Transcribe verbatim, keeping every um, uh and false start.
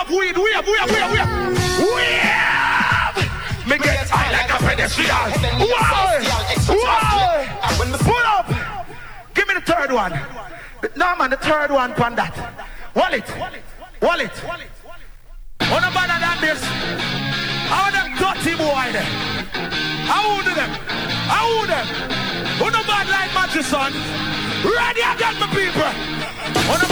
enough weed. We have, we have, we have, we have. We have. Me get high like a pedestrian. Why? Why? Pull up. Give me the third one. No man, the third one on that. Wallet. Wallet. What about that this? How them dirty boy there? How do them? How them? What about like Manchester? Ready again, my people. What